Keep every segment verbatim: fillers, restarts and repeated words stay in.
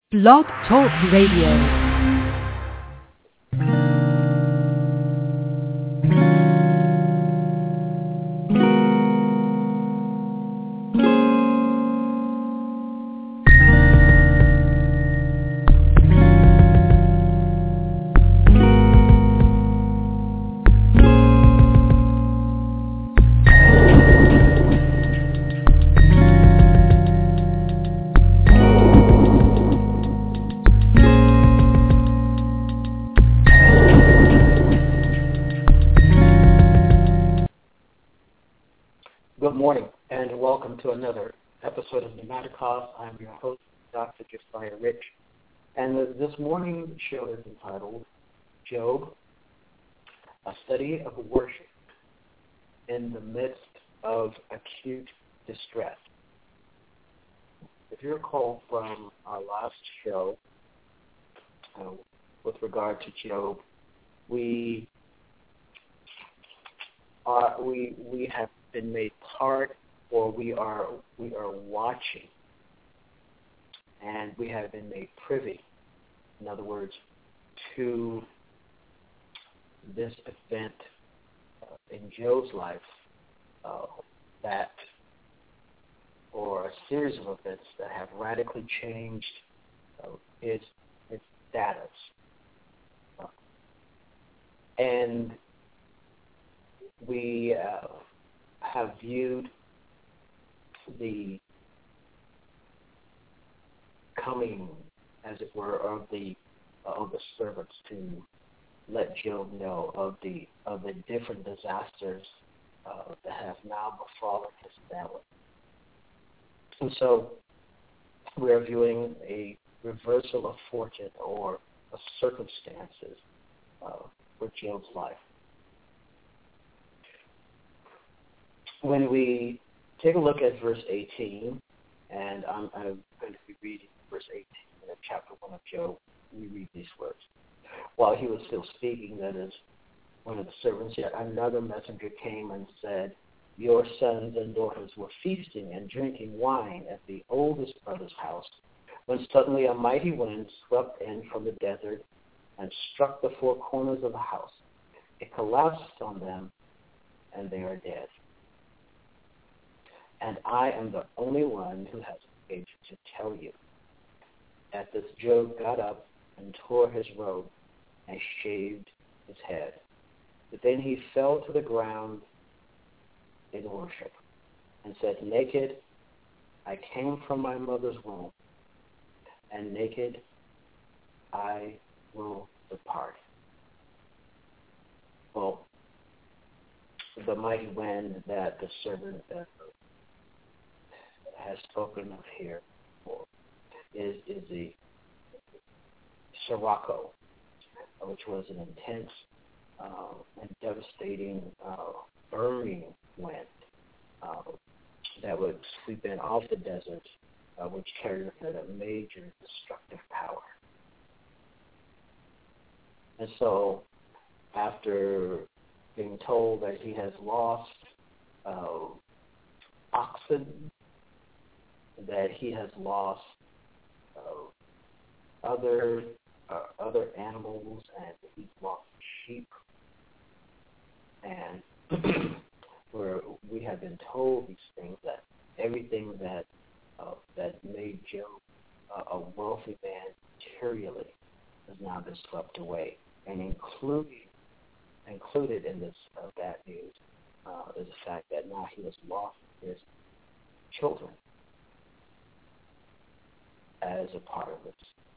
Blog Talk Radio. Good morning, and welcome to another episode of Pneumaticos. I'm your host, Doctor Josiah Rich, and this morning's show is entitled Job, a study of worship in the midst of acute distress. If you recall from our last show uh, with regard to Job, we are we we have been made part, or we are we are watching, and we have been made privy, in other words, to this event uh, in Job's life, uh, that, or a series of events that have radically changed uh, his his status, uh, and we. Uh, have viewed the coming, as it were, of the uh, of the servants to let Job know of the of the different disasters uh, that have now befallen his family. And so we are viewing a reversal of fortune or of circumstances uh, for Job's life. When we take a look at verse eighteen, and I'm, I'm going to be reading verse eighteen of chapter one of Job, we read these words. While he was still speaking, that is, one of the servants, yet another messenger came and said, your sons and daughters were feasting and drinking wine at the oldest brother's house, when suddenly a mighty wind swept in from the desert and struck the four corners of the house. It collapsed on them, and they are dead. And I am the only one who has age to tell you. At this, Job got up and tore his robe and shaved his head. But then he fell to the ground in worship and said, naked I came from my mother's womb, and naked I will depart. Well, the mighty wind that the servant uh, has spoken of here is, is the Sirocco, which was an intense uh, and devastating uh, burning wind uh, that would sweep in off the desert, uh, which carried with it a major destructive power. And so, after being told that he has lost uh, oxen, that he has lost uh, other uh, other animals, and he's lost sheep, and where we have been told these things, that everything that uh, that made Job uh, a wealthy man materially has now been swept away, and including included in this uh, bad news uh, is the fact that now he has lost his children as a part of this.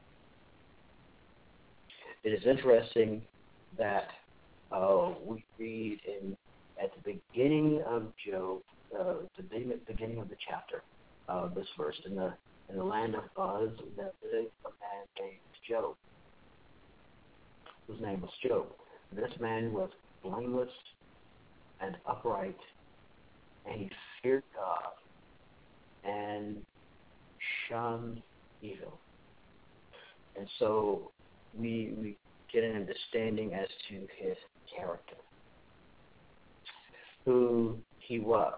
It is interesting that uh, we read in at the beginning of Job, uh, the beginning of the chapter, uh, this verse, in the in the land of Uz, there is a man named Job, whose name was Job. This man was blameless and upright, and he feared God and shunned evil. And so we, we get an understanding as to his character, who he was,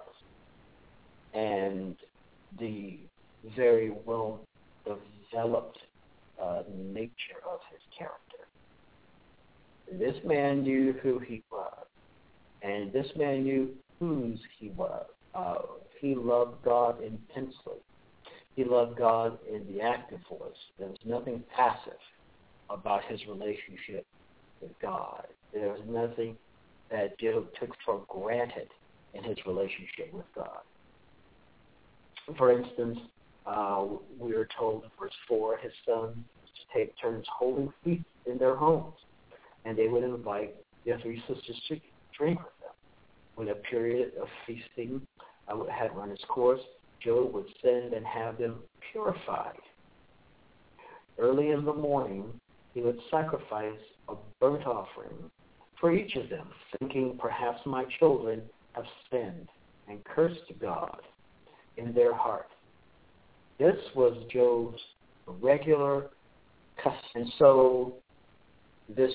and the very well developed uh, nature of his character. This man knew who he was, and this man knew whose he was. Uh, he loved God intensely. He loved God in the active voice. There was nothing passive about his relationship with God. There was nothing that Job took for granted in his relationship with God. For instance, uh, we are told in verse four, his sons to take turns holding feasts in their homes, and they would invite their three sisters to drink with them. When a period of feasting uh, had run its course, Job would send and have them purified. Early in the morning, he would sacrifice a burnt offering for each of them, thinking perhaps my children have sinned and cursed God in their heart. This was Job's regular custom. And so this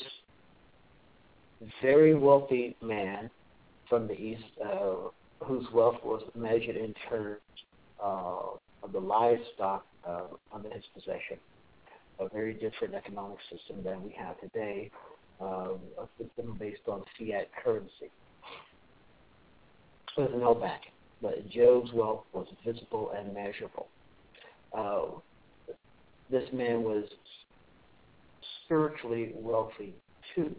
very wealthy man from the East, uh, whose wealth was measured in terms uh, of the livestock uh, under his possession, a very different economic system than we have today, uh, a system based on fiat currency. There's no backing, but Job's wealth was visible and measurable. Uh, this man was spiritually wealthy too.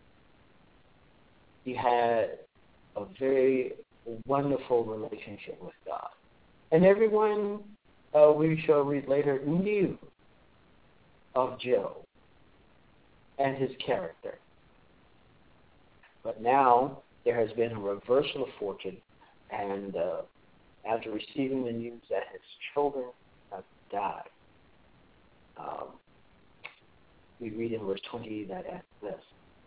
He had a very wonderful relationship with God. And everyone, uh, we shall read later, knew of Job and his character. But now there has been a reversal of fortune, and uh, after receiving the news that his children have died, um, we read in verse twenty that after this,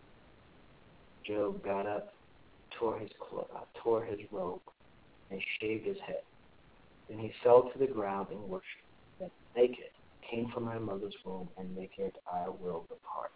Job got up, tore his clo- uh, tore his robe, and shaved his head. Then he fell to the ground and worshipped. That naked came from my mother's womb, and naked I will depart.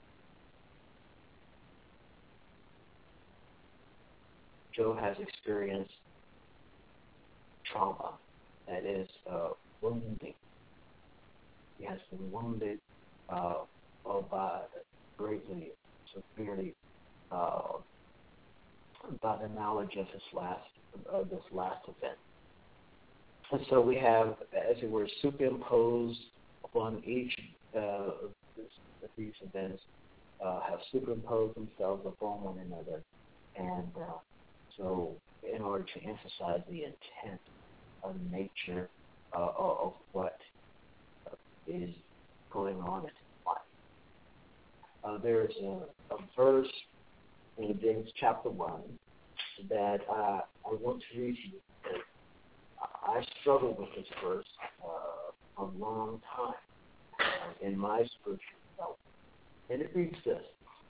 Job has experienced trauma, that is uh, wounding. He has been wounded uh, by greatly, severely, uh, by the knowledge of his last, of this last event. And so we have, as it were, superimposed upon each uh, of these events, uh, have superimposed themselves upon one another. And uh, so in order to emphasize the intent of nature uh, of what is going on in life. Uh, there's a, a verse in James chapter one that uh, I want to read to you. I struggled with this verse uh, a long time uh, in my spiritual development. And it reads this.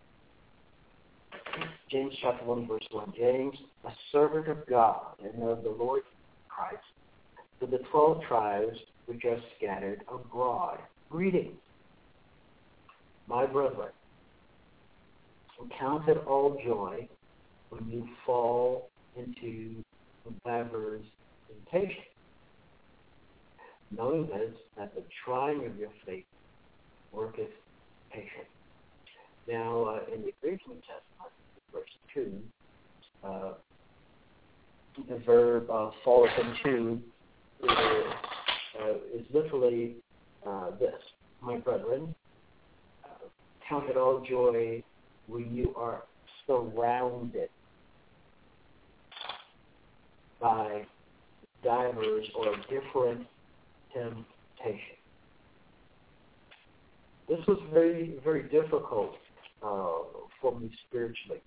James chapter one, verse one. James, a servant of God and of the Lord Christ, to the twelve tribes which are scattered abroad. Greetings. My brethren, count it all joy when you fall into divers temptation, knowing this, that the trying of your faith worketh patience. Now, uh, in the Greek New Testament, verse two, uh, the verb uh, falleth into uh, uh, is literally uh, this. My brethren, uh, count it all joy when you are surrounded by divers or different temptations. This was very, very difficult uh, for me spiritually.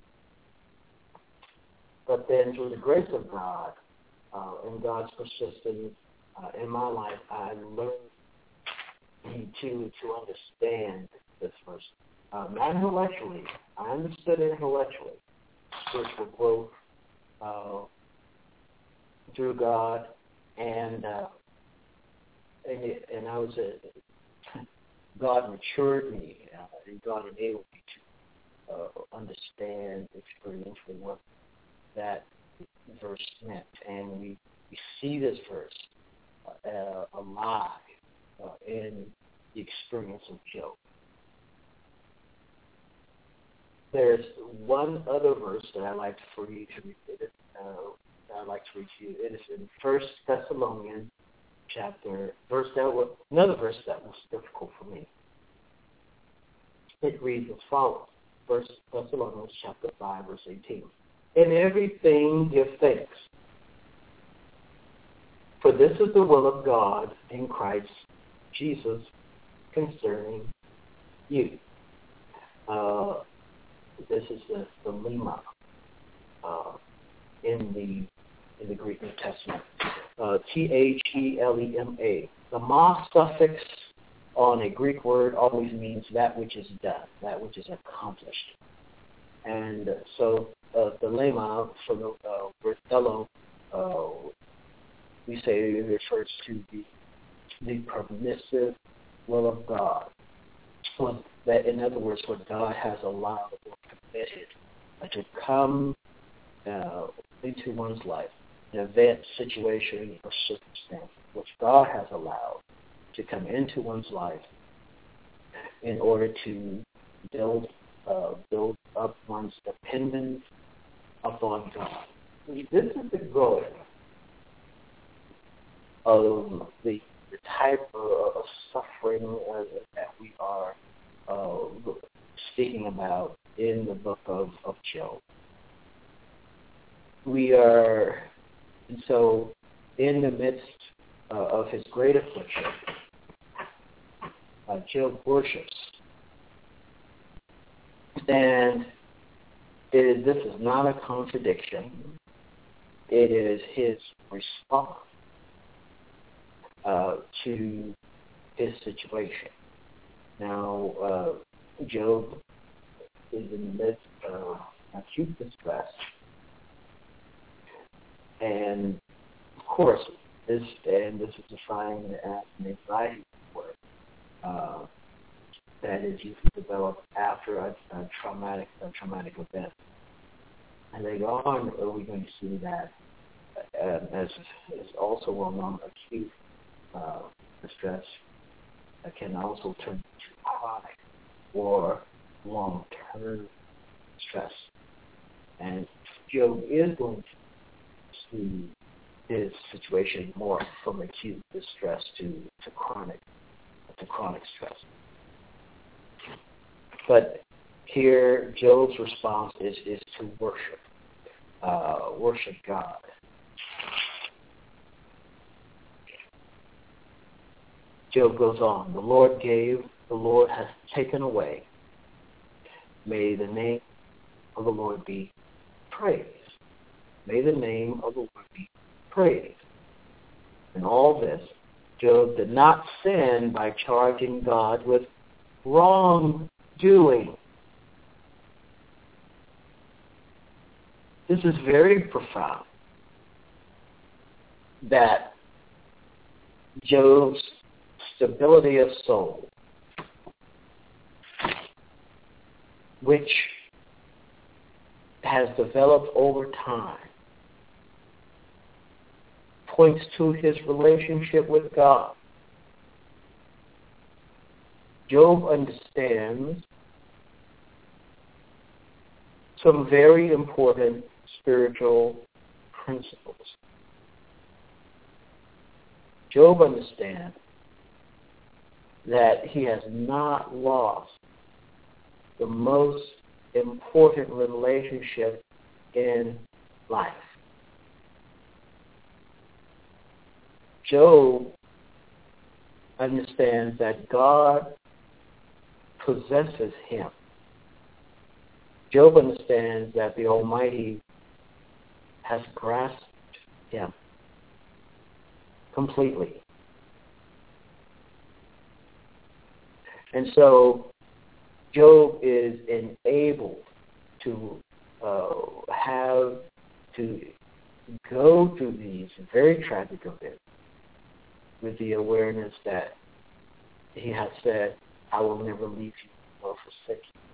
But then through the grace of God uh, and God's persistence uh, in my life, I learned to, to understand this verse. Uh, not intellectually. I understood it intellectually. Spiritual growth uh, through God, and uh, and, it, and I was a, God matured me, uh, and God enabled me to uh, understand experientially what that verse meant, and we, we see this verse uh, alive uh, in the experience of Job. There's one other verse that I'd like for you to read. Uh, I'd like to read to you. It is in First Thessalonians chapter, verse that was, another verse that was difficult for me. It reads as follows. First Thessalonians chapter five, verse eighteen. In everything give thanks, for this is the will of God in Christ Jesus concerning you. Uh, this is the, the lema uh, in the in the Greek New Testament. Uh, T H E L E M A. The ma suffix on a Greek word always means that which is done, that which is accomplished. And uh, so uh, the lema from the uh, word tello, uh, we say it refers to the the permissive will of God. Well, that, in other words, what God has allowed or permitted uh, to come uh, into one's life, an event, situation, or circumstance, which God has allowed to come into one's life in order to build uh, build up one's dependence upon God. This is the goal of the, the type of, of suffering uh, that we are uh, speaking about in the book of, of Job. We are, and so in the midst uh, of his great affliction, uh, Job worships. And it, this is not a contradiction. It is his response uh, to his situation. Now, uh, Job is in the midst of acute distress. And, of course, this and this is defined as an anxiety disorder uh, that is usually developed after a, a traumatic a traumatic event. And later on, we're going to see that, uh, as is also well known, acute uh, distress uh, can also turn into chronic or long-term stress. And Job is going to see his situation more from acute distress to, to chronic to chronic stress. But here, Job's response is, is to worship, uh, worship God. Job goes on, the Lord gave, the Lord has taken away. May the name of the Lord be praised. May the name of the Lord be praised. In all this, Job did not sin by charging God with wrongdoing. This is very profound, that Job's stability of soul, which has developed over time, points to his relationship with God. Job understands some very important spiritual principles. Job understands that he has not lost the most important relationship in life. Job understands that God possesses him. Job understands that the Almighty has grasped him completely. And so Job is enabled to uh, have to go through these very tragic events with the awareness that he has said, I will never leave you nor forsake you.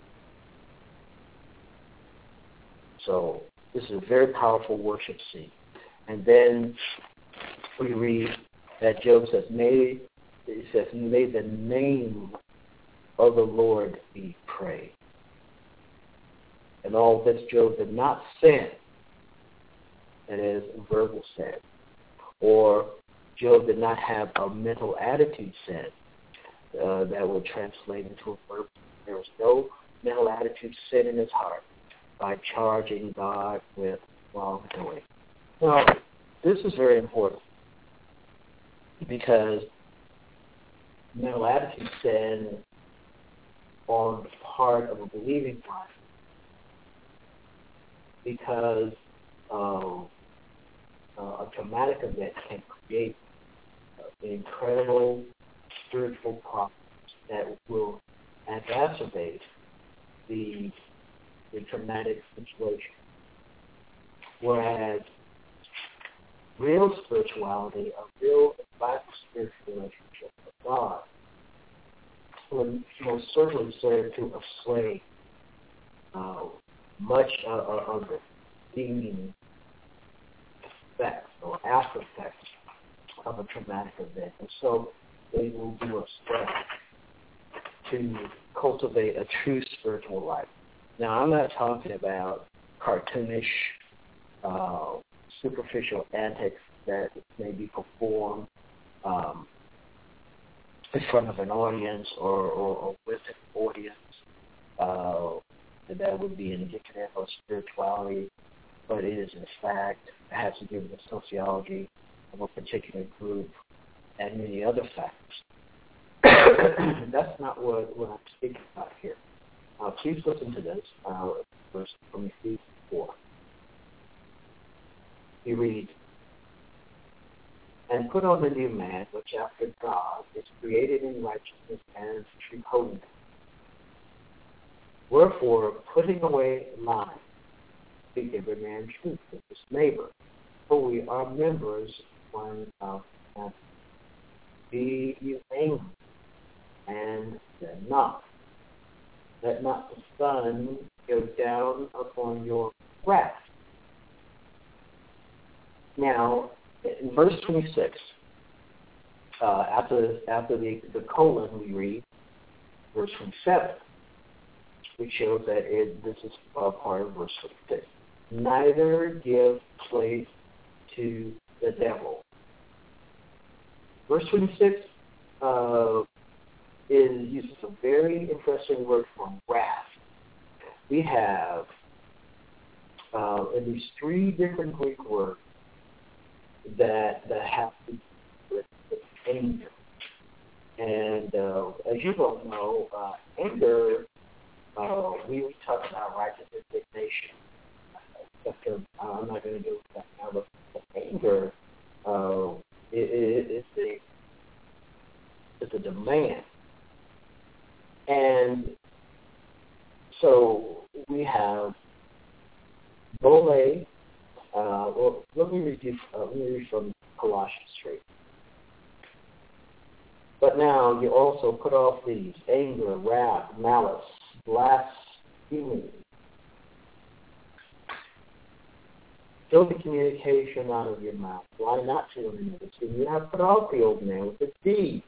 So this is a very powerful worship scene. And then we read that Job says, may it says, may the name of the Lord be praised. And all this Job did not sin, that is, verbal sin, or Job did not have a mental attitude sin uh, that would translate into a verb. There was no mental attitude sin in his heart by charging God with wrongdoing. Now, this is very important because mental attitude sin on the part of a believing life, because uh, uh, a traumatic event can create uh, incredible spiritual problems that will exacerbate the, the traumatic situation. Whereas real spirituality, a real vital spiritual relationship with God, will most certainly serve to assuage uh, much uh, of the stinging effects or after effects of a traumatic event. And so they will do us well to cultivate a true spiritual life. Now, I'm not talking about cartoonish, uh, superficial antics that may be performed um, in front of an audience or, or, or with an audience. Uh, that would be indicative of spirituality, but it is in fact, it has to do with the sociology of a particular group and many other factors. That's not what, what I'm speaking about here. Uh, please listen to this, uh, verse from Ephesians four. He reads, and put on the new man, which after God is created in righteousness and true holiness. Wherefore, putting away lying, speak every man truth with his neighbor, for we are members one of another. Be you angry, and sin not. Let not the sun go down upon your wrath. Now, in verse twenty-six, uh, after after the, the colon, we read verse twenty-seven, which shows that it, this is uh, part of verse twenty-six. Neither give place to the devil. Verse twenty-six uh, is uses a very interesting word for wrath. We have uh, at least three different Greek words that that have to do with, with anger. And uh, as you all know, uh, anger, uh, we, we talk about righteous indignation. Uh, I'm not going to do that now, but, but anger uh, it, it, it's, a, it's a demand. And so we have Bole. Uh, well, let me read you. Uh, let me read from Colossians three. But now you also put off these: anger, wrath, malice, blasphemy, filthy communication out of your mouth. Lie not to one another. So you have put off the old man with its deeds.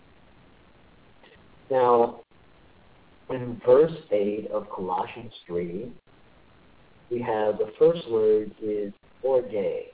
Now, in verse eight of Colossians three, we have the first word is orge.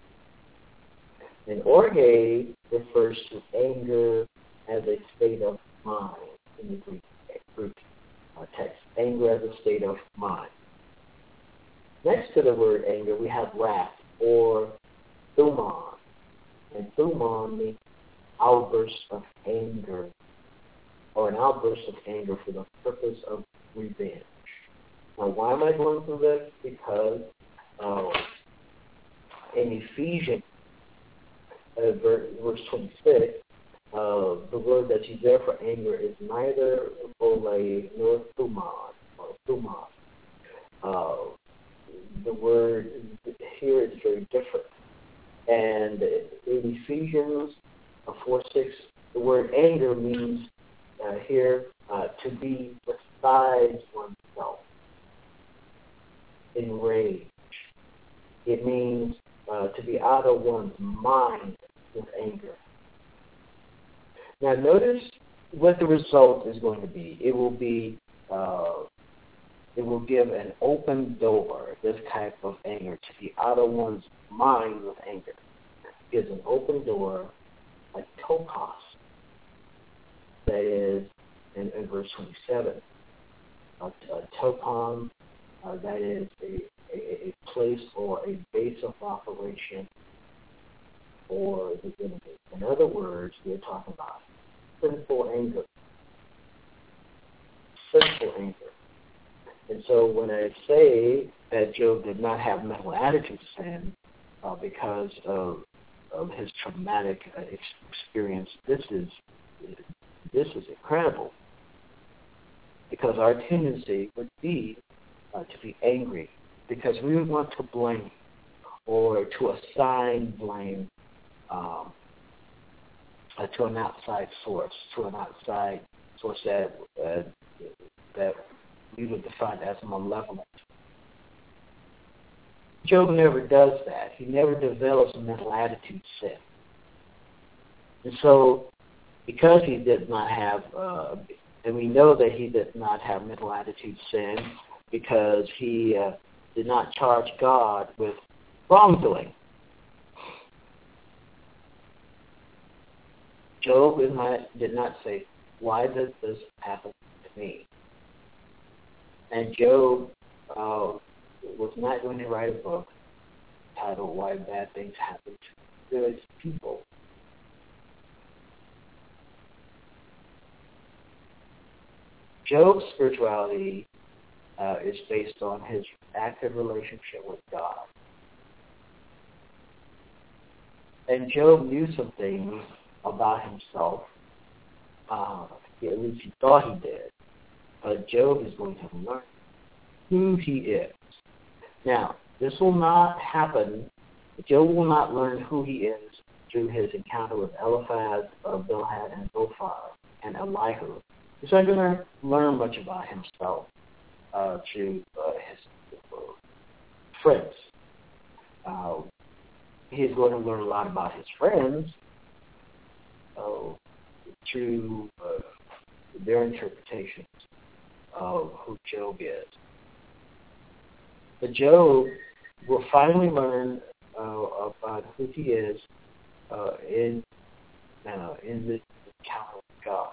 And orge refers to anger as a state of mind in the Greek, Greek uh, text. Anger as a state of mind. Next to the word anger, we have wrath, or thumon. And thumon means outburst of anger, or an outburst of anger for the purpose of revenge. Now, why am I going through this? Because uh, in Ephesians, uh, verse twenty-six, uh, the word that's used there for anger is neither ole nor thumon, or thumon. Uh, the word here is very different. And in Ephesians four six, the word anger means uh, here uh, to be besides oneself, enraged. It means uh, to be out of one's mind with anger. Now notice what the result is going to be. It will be, uh, it will give an open door, this type of anger, to be out of one's mind with anger. It gives an open door, like topos, that is in, in verse twenty-seven. A, a topon, uh, that is a, a, a place or a base of operation for the enemy. In other words, we're talking about sinful anger. Sinful anger. And so when I say that Job did not have mental attitude sin uh, because of, of his traumatic uh, experience, this is this is incredible. Because our tendency would be uh, to be angry because we would want to blame or to assign blame um, uh, to an outside source, to an outside source that uh, that we would define as malevolent. Job never does that. He never develops a mental attitude sin. And so, because he did not have, uh, and we know that he did not have mental attitude sin because he uh, did not charge God with wrongdoing. Job did not, did not say, why did this happen to me? And Job uh, was not going to write a book titled Why Bad Things Happen to Good People. Job's spirituality uh, is based on his active relationship with God. And Job knew some things about himself. Uh, at least he thought he did. But Job is going to learn who he is. Now, this will not happen. Job will not learn who he is through his encounter with Eliphaz, uh, Bildad, and Zophar, and Elihu. He's not going to learn much about himself uh, through uh, his uh, friends. Uh, he's going to learn a lot about his friends uh, through uh, their interpretations of who Job is. But Job will finally learn uh, about who he is uh, in uh, in the encounter with God.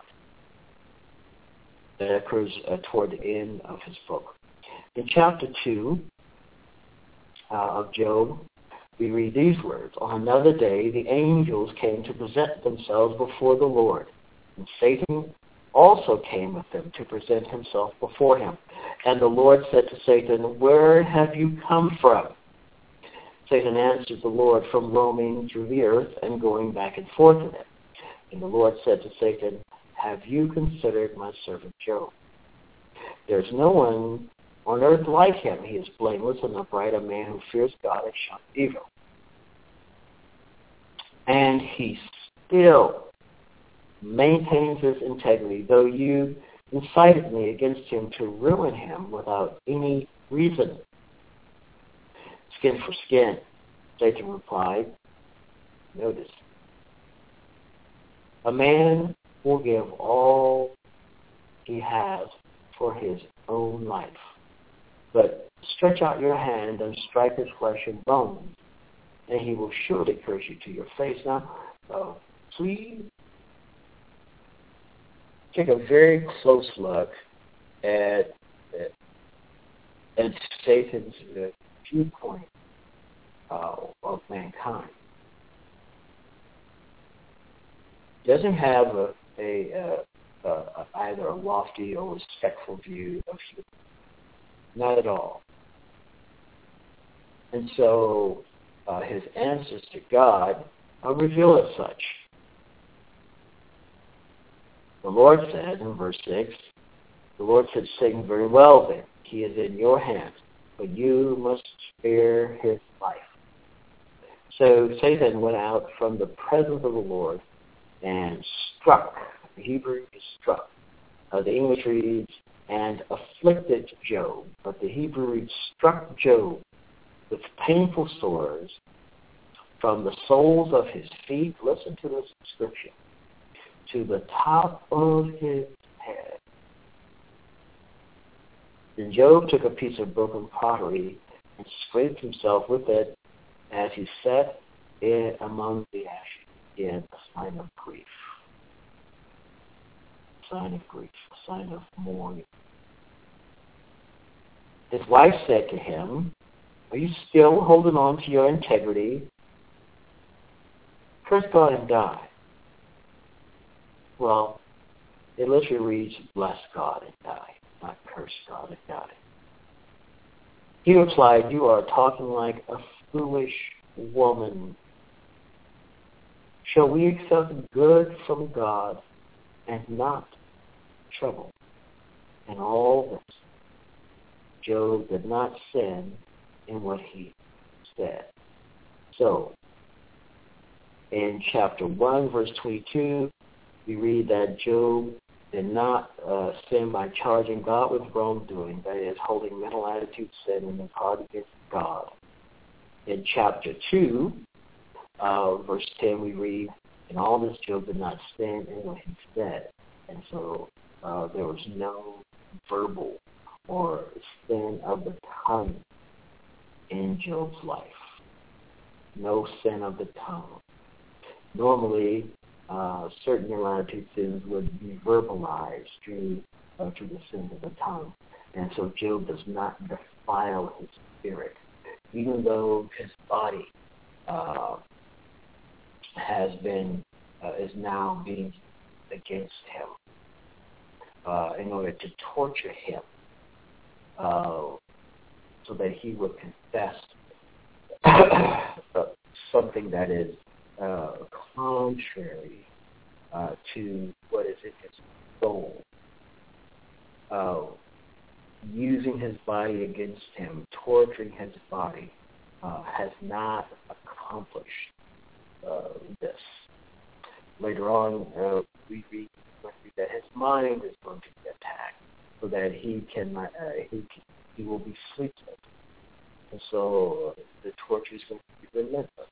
That occurs uh, toward the end of his book. In chapter two uh, of Job, we read these words: On another day, the angels came to present themselves before the Lord, and Satan also came with them to present himself before him. And the Lord said to Satan, Where have you come from? Satan answered the Lord, From roaming through the earth and going back and forth in it. And the Lord said to Satan, Have you considered my servant Job? There is no one on earth like him. He is blameless and upright, a man who fears God and shuns evil. And he still maintains his integrity, though you incited me against him to ruin him without any reason. Skin for skin, Satan replied. Notice, a man will give all he has for his own life, but stretch out your hand and strike his flesh and bones, and he will surely curse you to your face. Now, uh, please take a very close look at, at, at Satan's uh, viewpoint uh, of mankind. He doesn't have a, a, a, a either a lofty or respectful view of human. Not at all. And so uh, his answers to God uh, reveal as such. The Lord said in verse six, the Lord said to Satan, Very well then, he is in your hands, but you must spare his life. So Satan went out from the presence of the Lord and struck. The Hebrew is struck. Uh, the English reads, and afflicted Job. But the Hebrew reads, struck Job with painful sores from the soles of his feet. Listen to this description. to the top of his head. Then Job took a piece of broken pottery and scraped himself with it as he sat in among the ashes, in a sign of grief. A sign of grief, a sign of mourning. His wife said to him, "Are you still holding on to your integrity? Curse God and die." Well, it literally reads, "Bless God and die," not "curse God and die." He replied, "You are talking like a foolish woman. Shall we accept good from God and not trouble?" And all this, Job did not sin in what he said. So, in chapter one, verse twenty-two, we read that Job did not uh, sin by charging God with wrongdoing, that is, holding mental attitude sin in his heart against God. In chapter two, uh, verse ten, we read, "In all this Job did not sin in what he said." And so uh, there was no verbal or sin of the tongue in Job's life. No sin of the tongue. Normally, uh, certain attitude sins would be verbalized through, uh, through the sins of the tongue. And so Job does not defile his spirit, even though his body uh, has been, uh, is now being against him uh, in order to torture him uh, so that he would confess something that is uh, contrary uh, to what is in his soul. Uh, using his body against him, torturing his body, uh, has not accomplished uh, this. Later on, uh, we read that his mind is going to be attacked, so that he can uh, he he will be sleepless, and so uh, the torture is going to be relentless.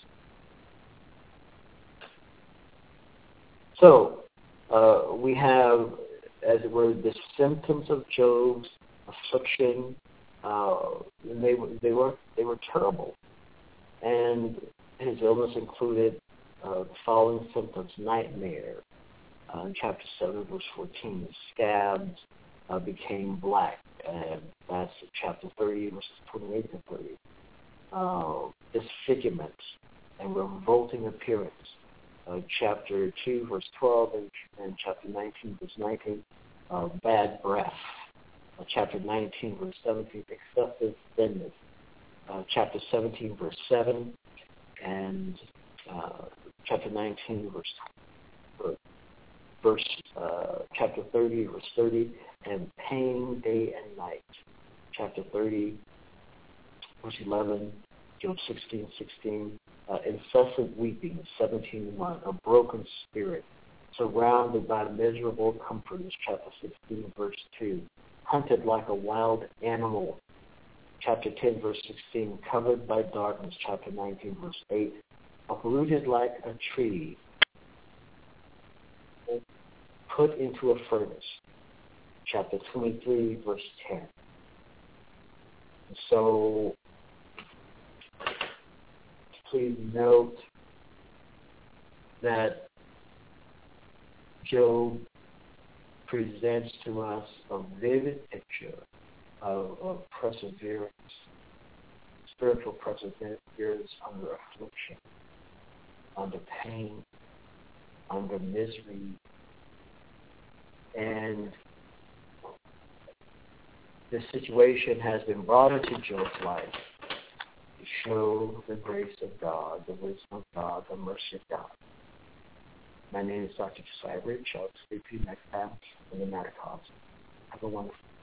So uh, we have, as it were, the symptoms of Job's affliction. Uh, and they were they were they were terrible, and his illness included uh, the following symptoms: nightmare. Uh, in chapter seven, verse fourteen, scabs uh, became black, and that's chapter thirty, verses twenty-eight to thirty. Uh, disfigurement and revolting appearance. Uh, chapter two, verse twelve, and, and chapter nineteen, verse nineteen, uh, bad breath. Uh, chapter nineteen, verse seventeen, excessive thinness. Uh, chapter seventeen, verse seven, and uh, chapter nineteen, verse uh, verse uh, chapter thirty, verse thirty, and pain day and night. Chapter thirty, verse eleven, Job sixteen, sixteen, uh, incessant weeping, seventeen, one, a broken spirit, surrounded by miserable comforters. Chapter sixteen, verse two, hunted like a wild animal. Chapter ten, verse sixteen, covered by darkness. Chapter nineteen, verse eight, uprooted like a tree, put into a furnace. Chapter twenty-three, verse ten. So please note that Job presents to us a vivid picture of, of perseverance, spiritual perseverance under affliction, under pain, under misery, and this situation has been brought into Job's life to show the grace of God, the wisdom of God, the mercy of God. My name is Doctor Josiah Rich. I'll speak to you next time in the Matter Cause. Have a wonderful